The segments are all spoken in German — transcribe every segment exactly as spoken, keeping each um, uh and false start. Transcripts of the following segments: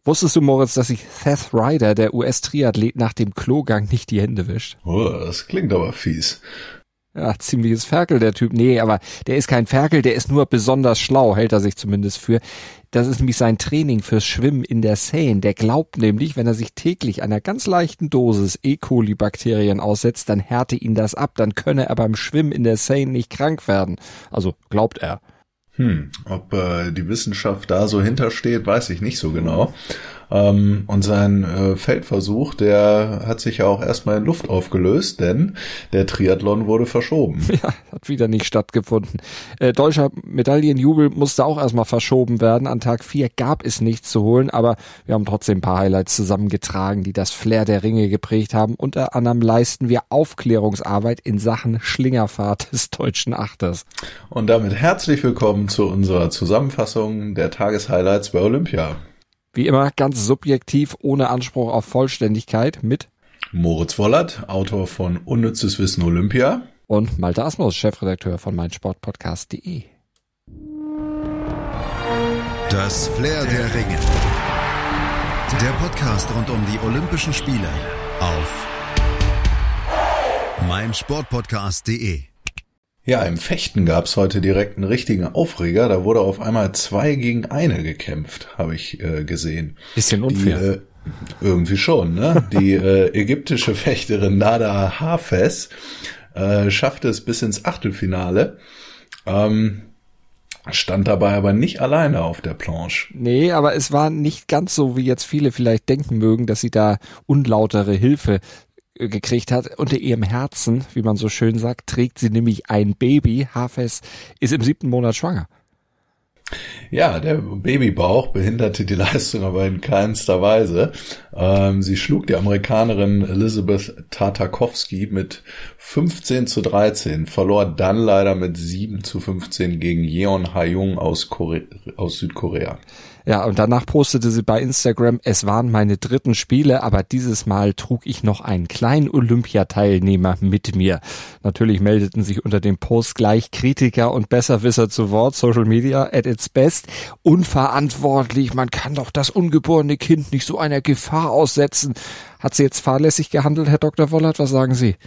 Wusstest du, Moritz, dass sich Seth Ryder, der U S-Triathlet, nach dem Klogang nicht die Hände wischt? Oh, das klingt aber fies. Ja, ziemliches Ferkel, der Typ. Nee, aber der ist kein Ferkel, der ist nur besonders schlau, hält er sich zumindest für. Das ist nämlich sein Training fürs Schwimmen in der Seine. Der glaubt nämlich, wenn er sich täglich einer ganz leichten Dosis E. coli-Bakterien aussetzt, dann härte ihn das ab. Dann könne er beim Schwimmen in der Seine nicht krank werden. Also glaubt er. Hm, ob äh, die Wissenschaft da so hintersteht, weiß ich nicht so genau. Ähm, und sein äh, Feldversuch, der hat sich ja auch erstmal in Luft aufgelöst, denn der Triathlon wurde verschoben. Ja, hat wieder nicht stattgefunden. Äh, deutscher Medaillenjubel musste auch erstmal verschoben werden. An Tag vier gab es nichts zu holen, aber wir haben trotzdem ein paar Highlights zusammengetragen, die das Flair der Ringe geprägt haben. Unter anderem leisten wir Aufklärungsarbeit in Sachen Schlingerfahrt des deutschen Achters. Und damit herzlich willkommen zu unserer Zusammenfassung der Tageshighlights bei Olympia. Wie immer ganz subjektiv, ohne Anspruch auf Vollständigkeit mit Moritz Wollert, Autor von Unnützes Wissen Olympia. Und Malte Asmus, Chefredakteur von meinsportpodcast punkt de. Das Flair der Ringe. Der Podcast rund um die Olympischen Spiele auf meinsportpodcast punkt de. Ja, im Fechten gab's heute direkt einen richtigen Aufreger. Da wurde auf einmal zwei gegen eine gekämpft, habe ich äh, gesehen. Bisschen unfair. Die, äh, irgendwie schon, ne? Die äh, ägyptische Fechterin Nada Hafez äh, schaffte es bis ins Achtelfinale. Ähm, stand dabei aber nicht alleine auf der Planche. Nee, aber es war nicht ganz so, wie jetzt viele vielleicht denken mögen, dass sie da unlautere Hilfe gekriegt hat. Unter ihrem Herzen, wie man so schön sagt, trägt sie nämlich ein Baby. Hafez ist im siebten Monat schwanger. Ja, der Babybauch behinderte die Leistung aber in keinster Weise. Ähm, sie schlug die Amerikanerin Elizabeth Tartakovsky mit fünfzehn zu dreizehn, verlor dann leider mit sieben zu fünfzehn gegen Yeon Ha-Jung aus, Kore- aus Südkorea. Ja, und danach postete sie bei Instagram, es waren meine dritten Spiele, aber dieses Mal trug ich noch einen kleinen Olympiateilnehmer mit mir. Natürlich meldeten sich unter dem Post gleich Kritiker und Besserwisser zu Wort, Social Media at its best. Unverantwortlich, man kann doch das ungeborene Kind nicht so einer Gefahr aussetzen. Hat sie jetzt fahrlässig gehandelt, Herr Doktor Wollert? Was sagen Sie?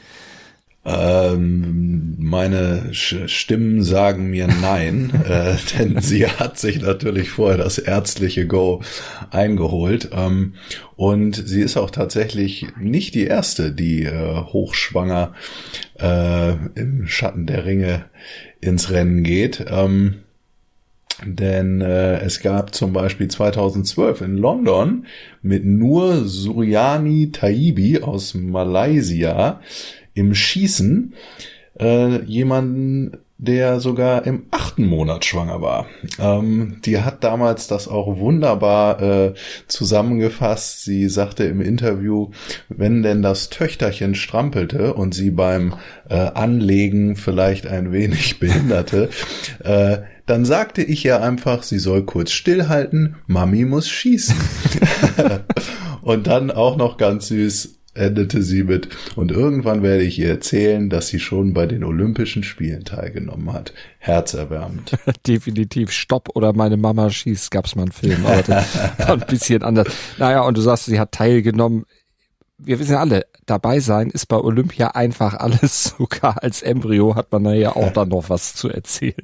Ähm, meine Sch- Stimmen sagen mir nein, äh, denn sie hat sich natürlich vorher das ärztliche Go eingeholt, ähm, und sie ist auch tatsächlich nicht die erste, die äh, hochschwanger äh, im Schatten der Ringe ins Rennen geht. Ähm, Denn äh, es gab zum Beispiel zweitausendzwölf in London mit Nur Suryani Taibi aus Malaysia im Schießen äh, jemanden, der sogar im achten Monat schwanger war. Ähm, die hat damals das auch wunderbar äh, zusammengefasst. Sie sagte im Interview, wenn denn das Töchterchen strampelte und sie beim äh, Anlegen vielleicht ein wenig behinderte, äh, dann sagte ich ja einfach, sie soll kurz stillhalten, Mami muss schießen. Und dann auch noch ganz süß endete sie mit, und irgendwann werde ich ihr erzählen, dass sie schon bei den Olympischen Spielen teilgenommen hat. Herzerwärmend. Definitiv. Stopp oder meine Mama schießt, gab's mal einen Film, aber das war ein bisschen anders. Naja, und du sagst, sie hat teilgenommen. Wir wissen ja alle, dabei sein ist bei Olympia einfach alles. Sogar als Embryo hat man da ja auch dann noch was zu erzählen.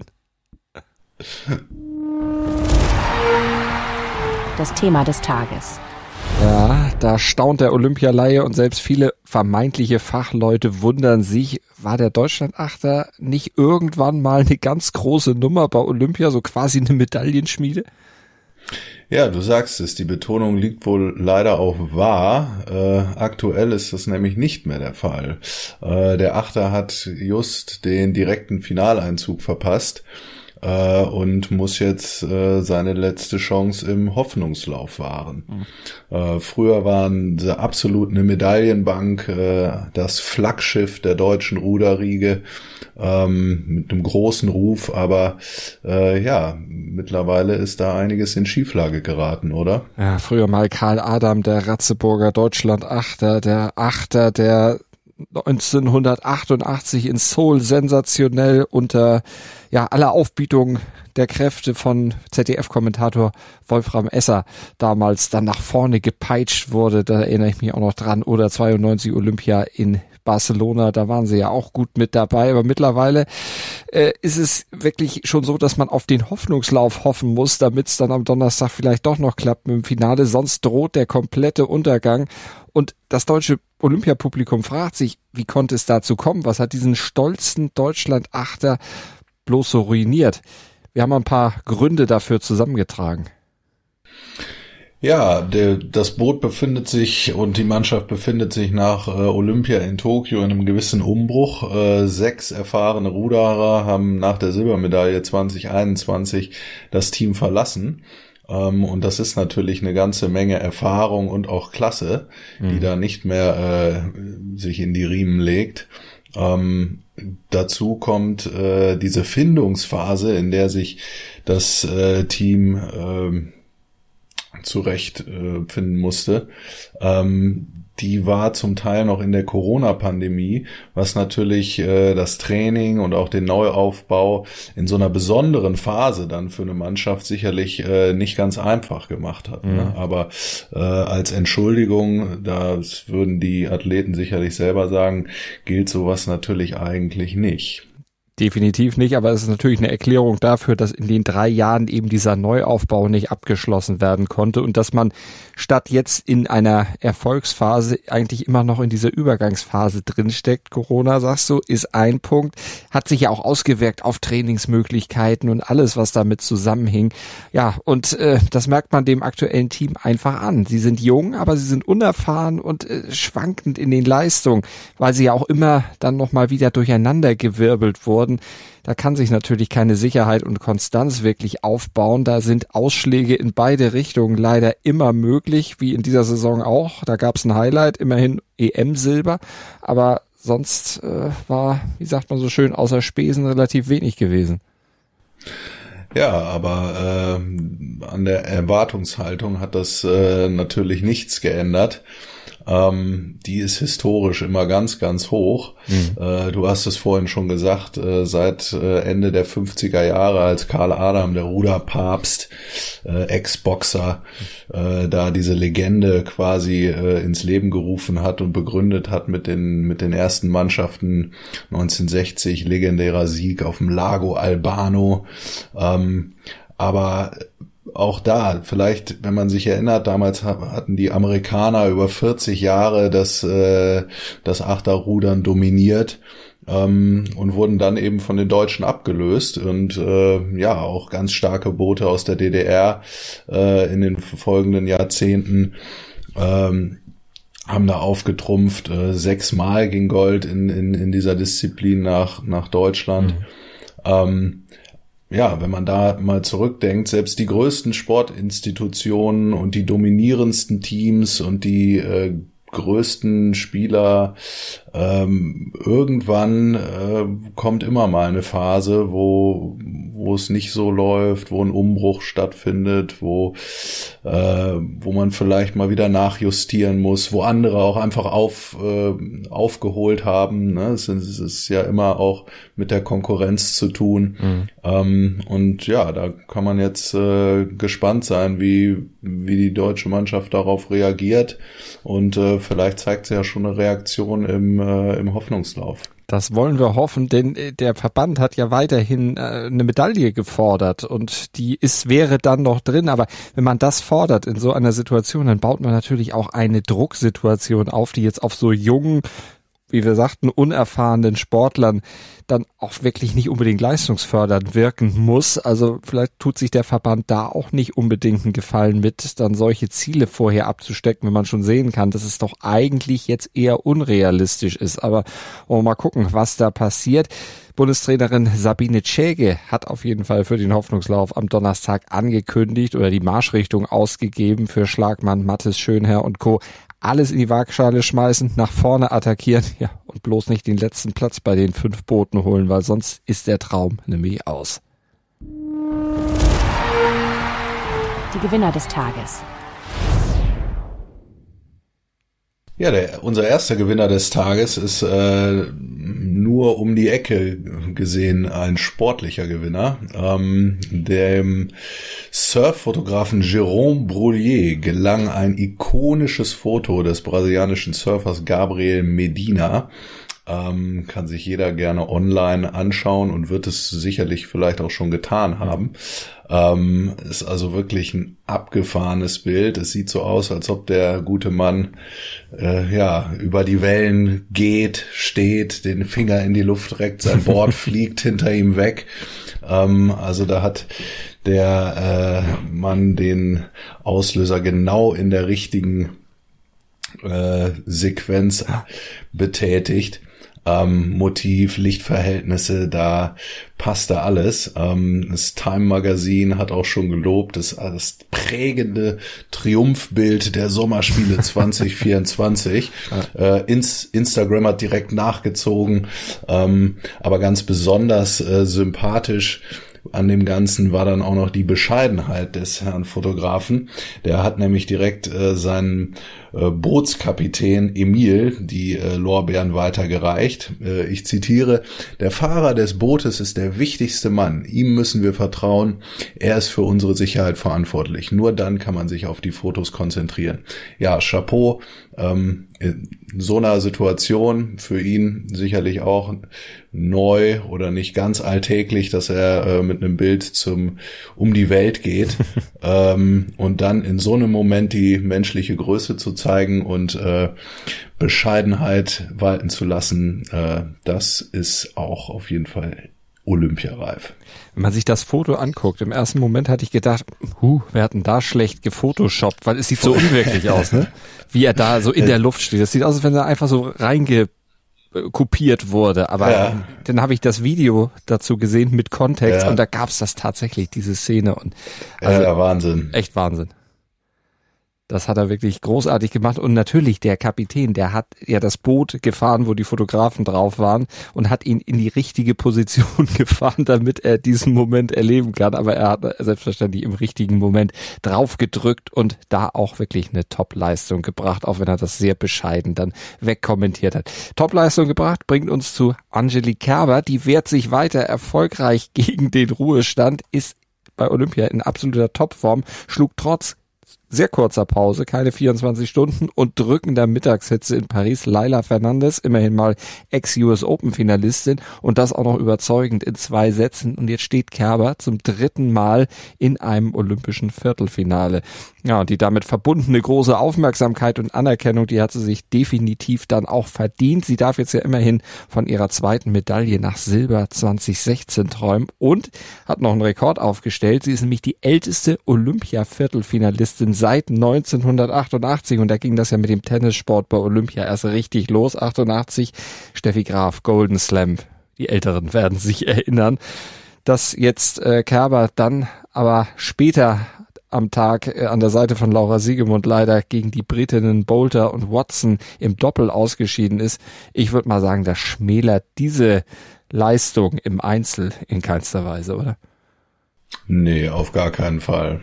Das Thema des Tages. Ja, da staunt der Olympialaie und selbst viele vermeintliche Fachleute wundern sich, war der Deutschlandachter nicht irgendwann mal eine ganz große Nummer bei Olympia, so quasi eine Medaillenschmiede? Ja, du sagst es, die Betonung liegt wohl leider auch wahr. Äh, aktuell ist das nämlich nicht mehr der Fall. Äh, der Achter hat just den direkten Finaleinzug verpasst äh, und muss jetzt äh, seine letzte Chance im Hoffnungslauf wahren. Mhm. Äh, früher waren sie absolut eine Medaillenbank, äh, das Flaggschiff der deutschen Ruderriege, ähm, mit einem großen Ruf, aber äh, ja, mittlerweile ist da einiges in Schieflage geraten, oder? Ja, früher mal Karl Adam, der Ratzeburger Deutschlandachter, der Achter, der neunzehnhundertachtundachtzig in Seoul sensationell unter ja aller Aufbietung der Kräfte von Z D F-Kommentator Wolfram Esser damals dann nach vorne gepeitscht wurde. Da erinnere ich mich auch noch dran. Oder zweiundneunzig Olympia in Barcelona, da waren sie ja auch gut mit dabei. Aber mittlerweile äh, ist es wirklich schon so, dass man auf den Hoffnungslauf hoffen muss, damit es dann am Donnerstag vielleicht doch noch klappt mit dem Finale. Sonst droht der komplette Untergang. Und das deutsche Olympiapublikum fragt sich, wie konnte es dazu kommen? Was hat diesen stolzen Deutschland-Achter bloß so ruiniert? Wir haben ein paar Gründe dafür zusammengetragen. Ja, der, das Boot befindet sich und die Mannschaft befindet sich nach äh, Olympia in Tokio in einem gewissen Umbruch. Äh, sechs erfahrene Ruderer haben nach der Silbermedaille zwanzig einundzwanzig das Team verlassen. Ähm, und das ist natürlich eine ganze Menge Erfahrung und auch Klasse, mhm. die da nicht mehr äh, sich in die Riemen legt. Ähm, dazu kommt äh, diese Findungsphase, in der sich das äh, Team äh, zurecht äh, finden musste. Ähm, die war zum Teil noch in der Corona-Pandemie, was natürlich äh, das Training und auch den Neuaufbau in so einer besonderen Phase dann für eine Mannschaft sicherlich äh, nicht ganz einfach gemacht hat. Mhm. Ne? Aber äh, als Entschuldigung, das würden die Athleten sicherlich selber sagen, gilt sowas natürlich eigentlich nicht. Definitiv nicht, aber es ist natürlich eine Erklärung dafür, dass in den drei Jahren eben dieser Neuaufbau nicht abgeschlossen werden konnte und dass man statt jetzt in einer Erfolgsphase eigentlich immer noch in dieser Übergangsphase drinsteckt. Corona, sagst du, ist ein Punkt, hat sich ja auch ausgewirkt auf Trainingsmöglichkeiten und alles, was damit zusammenhing. Ja, und äh, das merkt man dem aktuellen Team einfach an. Sie sind jung, aber sie sind unerfahren und äh, schwankend in den Leistungen, weil sie ja auch immer dann nochmal wieder durcheinandergewirbelt wurden. Da kann sich natürlich keine Sicherheit und Konstanz wirklich aufbauen. Da sind Ausschläge in beide Richtungen leider immer möglich, wie in dieser Saison auch. Da gab es ein Highlight, immerhin E M-Silber. Aber sonst äh, war, wie sagt man so schön, außer Spesen relativ wenig gewesen. Ja, aber äh, an der Erwartungshaltung hat das äh, natürlich nichts geändert. Ähm, die ist historisch immer ganz, ganz hoch. Mhm. Äh, du hast es vorhin schon gesagt, äh, seit äh, Ende der fünfziger Jahre, als Karl Adam, der Ruderpapst, äh, Ex-Boxer, äh, da diese Legende quasi äh, ins Leben gerufen hat und begründet hat mit den mit den ersten Mannschaften neunzehnhundertsechzig, legendärer Sieg auf dem Lago Albano. Ähm, aber auch da, vielleicht, wenn man sich erinnert, damals hatten die Amerikaner über vierzig Jahre das, äh, das Achterrudern dominiert ähm, und wurden dann eben von den Deutschen abgelöst und äh, ja, auch ganz starke Boote aus der D D R äh, in den folgenden Jahrzehnten ähm, haben da aufgetrumpft. Äh, sechsmal ging Gold in, in, in dieser Disziplin nach, nach Deutschland. Mhm. Ähm, Ja, wenn man da mal zurückdenkt, selbst die größten Sportinstitutionen und die dominierendsten Teams und die äh, größten Spieler, ähm, irgendwann äh, kommt immer mal eine Phase, wo wo es nicht so läuft, wo ein Umbruch stattfindet, wo äh, wo man vielleicht mal wieder nachjustieren muss, wo andere auch einfach auf äh, aufgeholt haben. Ne? Es, es ist ja immer auch mit der Konkurrenz zu tun. Mhm. Ähm, und ja, da kann man jetzt äh, gespannt sein, wie wie die deutsche Mannschaft darauf reagiert. Und äh, vielleicht zeigt sie ja schon eine Reaktion im äh, im Hoffnungslauf. Das wollen wir hoffen, denn der Verband hat ja weiterhin äh, eine Medaille gefordert und die ist wäre dann noch drin. Aber wenn man das fordert in so einer Situation, dann baut man natürlich auch eine Drucksituation auf, die jetzt auf so jungen, wie wir sagten, unerfahrenen Sportlern dann auch wirklich nicht unbedingt leistungsfördernd wirken muss. Also vielleicht tut sich der Verband da auch nicht unbedingt einen Gefallen mit, dann solche Ziele vorher abzustecken, wenn man schon sehen kann, dass es doch eigentlich jetzt eher unrealistisch ist. Aber wollen wir mal gucken, was da passiert. Bundestrainerin Sabine Tschäge hat auf jeden Fall für den Hoffnungslauf am Donnerstag angekündigt oder die Marschrichtung ausgegeben für Schlagmann Mathis Schönherr und Co. Alles in die Waagschale schmeißen, nach vorne attackieren, ja, und bloß nicht den letzten Platz bei den fünf Booten holen, weil sonst ist der Traum nämlich aus. Die Gewinner des Tages. Ja, der, unser erster Gewinner des Tages ist äh, nur um die Ecke gesehen ein sportlicher Gewinner. Ähm, dem Surffotografen Jérôme Brullier gelang ein ikonisches Foto des brasilianischen Surfers Gabriel Medina. Ähm, kann sich jeder gerne online anschauen und wird es sicherlich vielleicht auch schon getan haben. Ähm, ist also wirklich ein abgefahrenes Bild. Es sieht so aus, als ob der gute Mann äh, ja über die Wellen geht, steht, den Finger in die Luft reckt, sein Board fliegt hinter ihm weg. Ähm, also da hat der äh, Mann den Auslöser genau in der richtigen äh, Sequenz betätigt. Ähm, Motiv, Lichtverhältnisse, da passte alles. Ähm, das Time Magazine hat auch schon gelobt, das, das prägende Triumphbild der Sommerspiele zwanzig vierundzwanzig. äh, ins, Instagram hat direkt nachgezogen, ähm, aber ganz besonders äh, sympathisch an dem Ganzen war dann auch noch die Bescheidenheit des Herrn Fotografen. Der hat nämlich direkt äh, seinen äh, Bootskapitän Emil die äh, Lorbeeren weitergereicht. Äh, ich zitiere: Der Fahrer des Bootes ist der wichtigste Mann. Ihm müssen wir vertrauen. Er ist für unsere Sicherheit verantwortlich. Nur dann kann man sich auf die Fotos konzentrieren. Ja, Chapeau. Ähm, in so einer Situation für ihn sicherlich auch neu oder nicht ganz alltäglich, dass er äh, mit einem Bild zum um die Welt geht ähm, und dann in so einem Moment die menschliche Größe zu zeigen und äh, Bescheidenheit walten zu lassen, äh, das ist auch auf jeden Fall olympiareif. Wenn man sich das Foto anguckt, im ersten Moment hatte ich gedacht, huh, wir hatten da schlecht gefotoshoppt, weil es sieht so unwirklich aus, ne? Wie er da so in der Luft steht. Das sieht aus, als wenn er einfach so reingekopiert wurde. Aber ja. Dann habe ich das Video dazu gesehen mit Kontext ja. und da gab's das tatsächlich, diese Szene. Und also ja, Wahnsinn. Echt Wahnsinn. Das hat er wirklich großartig gemacht. Und natürlich der Kapitän, der hat ja das Boot gefahren, wo die Fotografen drauf waren und hat ihn in die richtige Position gefahren, damit er diesen Moment erleben kann. Aber er hat selbstverständlich im richtigen Moment drauf gedrückt und da auch wirklich eine Top-Leistung gebracht, auch wenn er das sehr bescheiden dann wegkommentiert hat. Top-Leistung gebracht bringt uns zu Angelique Kerber. Die wehrt sich weiter erfolgreich gegen den Ruhestand, ist bei Olympia in absoluter Topform, schlug trotz sehr kurzer Pause, keine vierundzwanzig Stunden und drückender Mittagshitze in Paris Laila Fernandes, immerhin mal Ex-U S Open-Finalistin und das auch noch überzeugend in zwei Sätzen. Und jetzt steht Kerber zum dritten Mal in einem olympischen Viertelfinale. Ja, und die damit verbundene große Aufmerksamkeit und Anerkennung, die hat sie sich definitiv dann auch verdient. Sie darf jetzt ja immerhin von ihrer zweiten Medaille nach Silber zwanzig sechzehn träumen und hat noch einen Rekord aufgestellt. Sie ist nämlich die älteste Olympia-Viertelfinalistin seit neunzehnhundertachtundachtzig und da ging das ja mit dem Tennissport bei Olympia erst richtig los. achtundachtzig, Steffi Graf, Golden Slam. Die Älteren werden sich erinnern, dass jetzt äh, Kerber dann aber später am Tag äh, an der Seite von Laura Siegemund leider gegen die Britinnen Boulter und Watson im Doppel ausgeschieden ist. Ich würde mal sagen, das schmälert diese Leistung im Einzel in keinster Weise, oder? Nee, auf gar keinen Fall.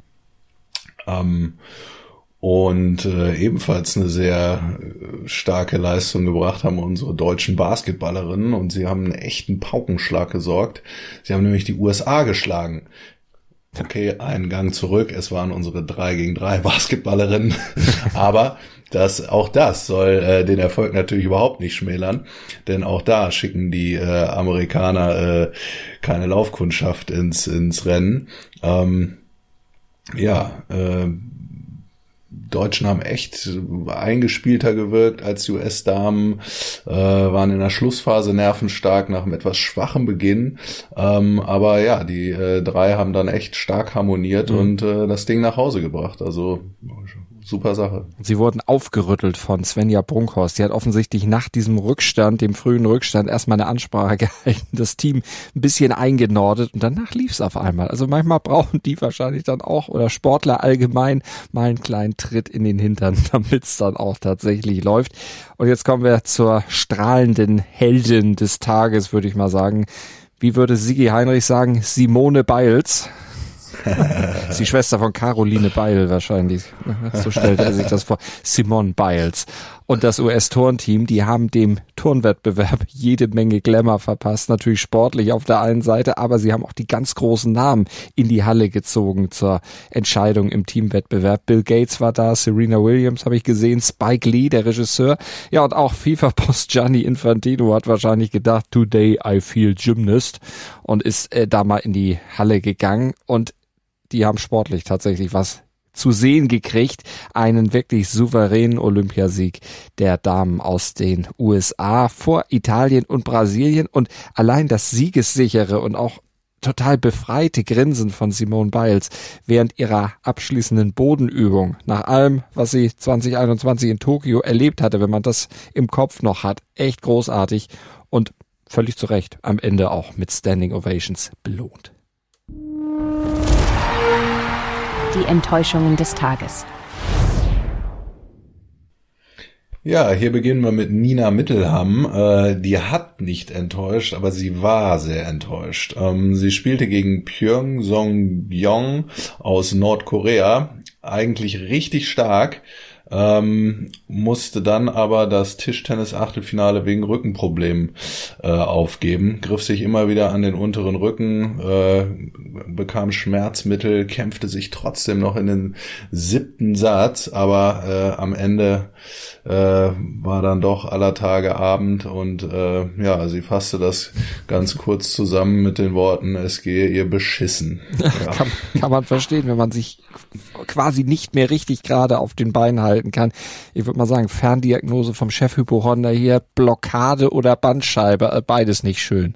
Ähm, und äh, ebenfalls eine sehr äh, starke Leistung gebracht haben unsere deutschen Basketballerinnen und sie haben einen echten Paukenschlag gesorgt. Sie haben nämlich die U S A geschlagen. Okay, einen Gang zurück, es waren unsere drei gegen drei Basketballerinnen, aber das, auch das soll äh, den Erfolg natürlich überhaupt nicht schmälern, denn auch da schicken die äh, Amerikaner äh, keine Laufkundschaft ins, ins Rennen. Ähm, Ja, äh, Deutschen haben echt eingespielter gewirkt als die U S-Damen, äh, waren in der Schlussphase nervenstark nach einem etwas schwachen Beginn, ähm, aber ja, die äh, drei haben dann echt stark harmoniert mhm. und äh, das Ding nach Hause gebracht, also super Sache. Sie wurden aufgerüttelt von Svenja Brunkhorst. Die hat offensichtlich nach diesem Rückstand, dem frühen Rückstand, erstmal eine Ansprache gehalten, das Team ein bisschen eingenordet und danach lief es auf einmal. Also manchmal brauchen die wahrscheinlich dann auch oder Sportler allgemein mal einen kleinen Tritt in den Hintern, damit es dann auch tatsächlich läuft. Und jetzt kommen wir zur strahlenden Heldin des Tages, würde ich mal sagen. Wie würde Sigi Heinrich sagen? Simone Biles. Das ist die Schwester von Caroline Beil wahrscheinlich. So stellt er sich das vor. Simone Biles. Und das U S-Turnteam, die haben dem Turnwettbewerb jede Menge Glamour verpasst. Natürlich sportlich auf der einen Seite, aber sie haben auch die ganz großen Namen in die Halle gezogen zur Entscheidung im Teamwettbewerb. Bill Gates war da, Serena Williams habe ich gesehen, Spike Lee, der Regisseur. Ja, und auch FIFA-Boss Gianni Infantino hat wahrscheinlich gedacht, today I feel gymnast, und ist äh, da mal in die Halle gegangen. Und die haben sportlich tatsächlich was zu sehen gekriegt. Einen wirklich souveränen Olympiasieg der Damen aus den U S A vor Italien und Brasilien, und allein das siegessichere und auch total befreite Grinsen von Simone Biles während ihrer abschließenden Bodenübung, nach allem, was sie zwanzig einundzwanzig in Tokio erlebt hatte, wenn man das im Kopf noch hat, echt großartig und völlig zu Recht am Ende auch mit Standing Ovations belohnt. Die Enttäuschungen des Tages. Ja, hier beginnen wir mit Nina Mittelham. Äh, die hat nicht enttäuscht, aber sie war sehr enttäuscht. Ähm, sie spielte gegen Pyeongseong aus Nordkorea, eigentlich richtig stark. Ähm, musste dann aber das Tischtennis-Achtelfinale wegen Rückenproblemen äh, aufgeben, griff sich immer wieder an den unteren Rücken, äh, bekam Schmerzmittel, kämpfte sich trotzdem noch in den siebten Satz, aber äh, am Ende äh, war dann doch aller Tage Abend, und äh, ja, sie fasste das ganz kurz zusammen mit den Worten, es gehe ihr beschissen. Ja. kann, kann man verstehen, wenn man sich quasi nicht mehr richtig gerade auf den Beinen halten kann. Ich würde mal sagen, Ferndiagnose vom Chefhypochonder hier, Blockade oder Bandscheibe, beides nicht schön.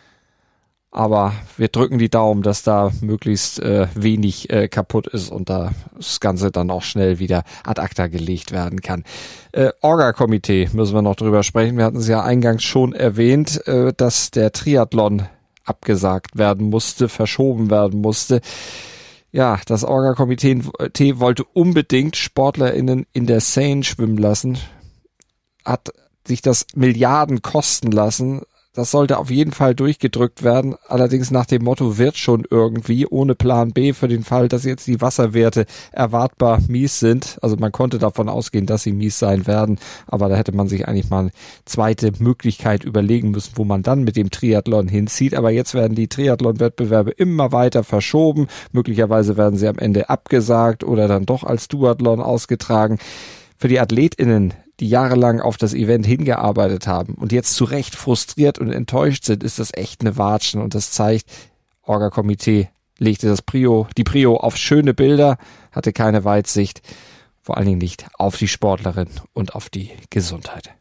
Aber wir drücken die Daumen, dass da möglichst äh, wenig äh, kaputt ist und da das Ganze dann auch schnell wieder ad acta gelegt werden kann. Äh, Orga-Komitee müssen wir noch drüber sprechen. Wir hatten es ja eingangs schon erwähnt, äh, dass der Triathlon abgesagt werden musste, verschoben werden musste. Ja, das Orga-Komitee wollte unbedingt SportlerInnen in der Seine schwimmen lassen, hat sich das Milliarden kosten lassen. Das sollte auf jeden Fall durchgedrückt werden, allerdings nach dem Motto, wird schon irgendwie, ohne Plan B für den Fall, dass jetzt die Wasserwerte erwartbar mies sind. Also man konnte davon ausgehen, dass sie mies sein werden, aber da hätte man sich eigentlich mal eine zweite Möglichkeit überlegen müssen, wo man dann mit dem Triathlon hinzieht. Aber jetzt werden die Triathlon-Wettbewerbe immer weiter verschoben. Möglicherweise werden sie am Ende abgesagt oder dann doch als Duathlon ausgetragen. Für die AthletInnen, die jahrelang auf das Event hingearbeitet haben und jetzt zu Recht frustriert und enttäuscht sind, ist das echt eine Watschen, und das zeigt, Orga-Komitee legte das Prio, die Prio auf schöne Bilder, hatte keine Weitsicht, vor allen Dingen nicht auf die Sportlerin und auf die Gesundheit.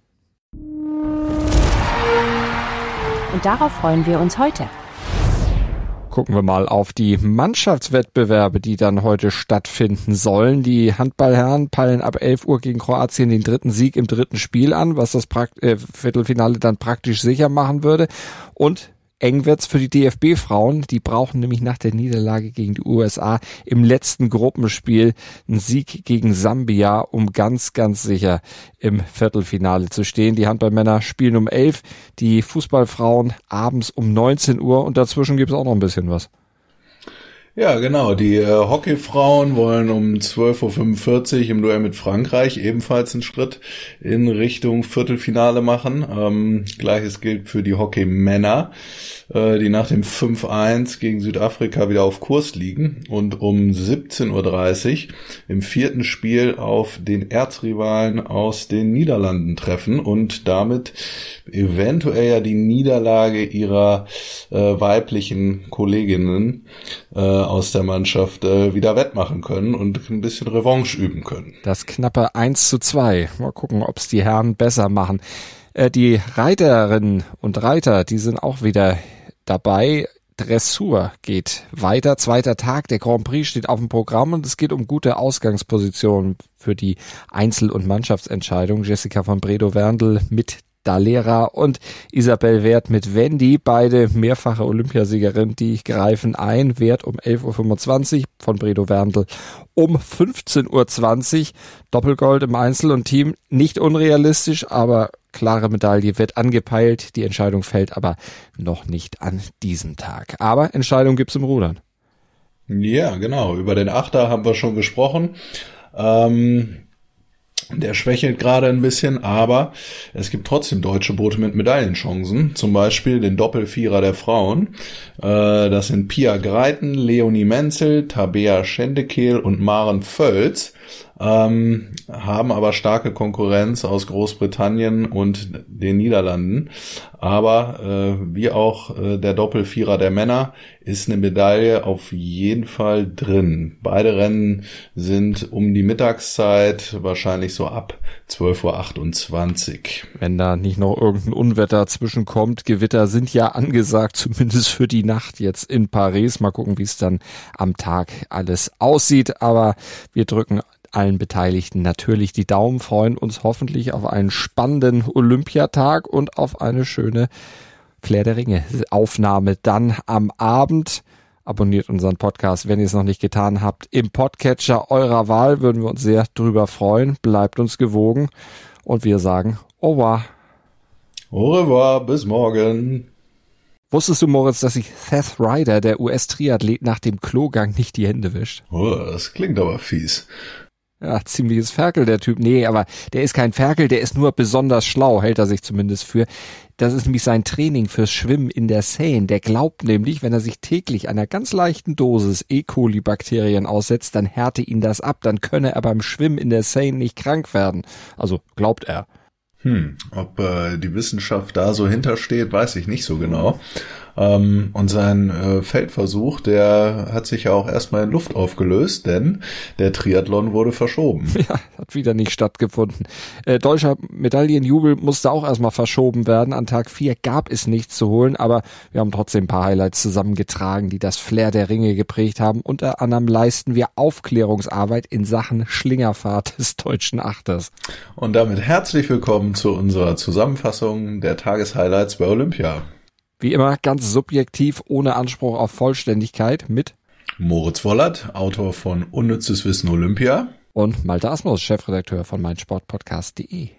Und darauf freuen wir uns heute. Gucken wir mal auf die Mannschaftswettbewerbe, die dann heute stattfinden sollen. Die Handballherren peilen ab elf Uhr gegen Kroatien den dritten Sieg im dritten Spiel an, was das Prakt- äh, Viertelfinale dann praktisch sicher machen würde. Und eng wird's für die D F B-Frauen. Die brauchen nämlich nach der Niederlage gegen die U S A im letzten Gruppenspiel einen Sieg gegen Sambia, um ganz, ganz sicher im Viertelfinale zu stehen. Die Handballmänner spielen um elf, die Fußballfrauen abends um neunzehn Uhr, und dazwischen gibt's auch noch ein bisschen was. Ja, genau. Die äh, Hockeyfrauen wollen um zwölf Uhr fünfundvierzig im Duell mit Frankreich ebenfalls einen Schritt in Richtung Viertelfinale machen. Ähm, Gleiches gilt für die Hockeymänner, äh, die nach dem fünf eins gegen Südafrika wieder auf Kurs liegen und um siebzehn Uhr dreißig im vierten Spiel auf den Erzrivalen aus den Niederlanden treffen und damit eventuell ja die Niederlage ihrer äh, weiblichen Kolleginnen äh, aus der Mannschaft äh, wieder wettmachen können und ein bisschen Revanche üben können. Das knappe eins zu zwei. Mal gucken, ob es die Herren besser machen. Äh, die Reiterinnen und Reiter, die sind auch wieder dabei. Dressur geht weiter. Zweiter Tag, der Grand Prix steht auf dem Programm, und es geht um gute Ausgangspositionen für die Einzel- und Mannschaftsentscheidung. Jessica von Bredow-Werndl mit Dalera und Isabel Wert mit Wendy, beide mehrfache Olympiasiegerin, die greifen ein. Wert um elf Uhr fünfundzwanzig, von Bredow-Werndl um fünfzehn Uhr zwanzig. Doppelgold im Einzel und Team, nicht unrealistisch, aber klare Medaille wird angepeilt. Die Entscheidung fällt aber noch nicht an diesem Tag. Aber Entscheidung gibt's im Rudern. Ja, genau. Über den Achter haben wir schon gesprochen. Ähm, der schwächelt gerade ein bisschen, aber es gibt trotzdem deutsche Boote mit Medaillenchancen. Zum Beispiel den Doppelvierer der Frauen. Äh, das sind Pia Greiten, Leonie Menzel, Tabea Schendekehl und Maren Völz. Ähm, haben aber starke Konkurrenz aus Großbritannien und den Niederlanden. Aber äh, wie auch äh, der Doppelvierer der Männer ist eine Medaille auf jeden Fall drin. Beide Rennen sind um die Mittagszeit, wahrscheinlich so ab zwölf Uhr achtundzwanzig. Wenn da nicht noch irgendein Unwetter zwischenkommt. Gewitter sind ja angesagt, zumindest für die Nacht jetzt in Paris. Mal gucken, wie es dann am Tag alles aussieht. Aber wir drücken allen Beteiligten natürlich die Daumen, freuen uns hoffentlich auf einen spannenden Olympiatag und auf eine schöne Flair der Ringe Aufnahme dann am Abend. Abonniert unseren Podcast, wenn ihr es noch nicht getan habt, im Podcatcher eurer Wahl, würden wir uns sehr drüber freuen. Bleibt uns gewogen und wir sagen au revoir. Au revoir, bis morgen. Wusstest du, Moritz, dass sich Seth Ryder, der U S-Triathlet, nach dem Klogang nicht die Hände wischt? Oh, das klingt aber fies. Ja, ziemliches Ferkel, der Typ. Nee, aber der ist kein Ferkel, der ist nur besonders schlau, hält er sich zumindest für. Das ist nämlich sein Training fürs Schwimmen in der Seine. Der glaubt nämlich, wenn er sich täglich einer ganz leichten Dosis E. coli-Bakterien aussetzt, dann härte ihn das ab. Dann könne er beim Schwimmen in der Seine nicht krank werden. Also glaubt er. Hm, ob äh, die Wissenschaft da so hintersteht, weiß ich nicht so genau. Ähm, und sein äh, Feldversuch, der hat sich ja auch erstmal in Luft aufgelöst, denn der Triathlon wurde verschoben. Ja, hat wieder nicht stattgefunden. Äh, deutscher Medaillenjubel musste auch erstmal verschoben werden. An Tag vier gab es nichts zu holen, aber wir haben trotzdem ein paar Highlights zusammengetragen, die das Flair der Ringe geprägt haben. Unter anderem leisten wir Aufklärungsarbeit in Sachen Schlingerfahrt des deutschen Achters. Und damit herzlich willkommen zu unserer Zusammenfassung der Tageshighlights bei Olympia. Wie immer ganz subjektiv, ohne Anspruch auf Vollständigkeit mit Moritz Wollert, Autor von Unnützes Wissen Olympia. Und Malte Asmus, Chefredakteur von meinsportpodcast punkt de.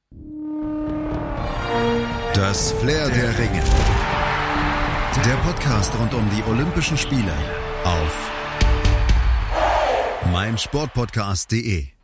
Das Flair der Ringe. Der Podcast rund um die Olympischen Spiele auf meinsportpodcast punkt de.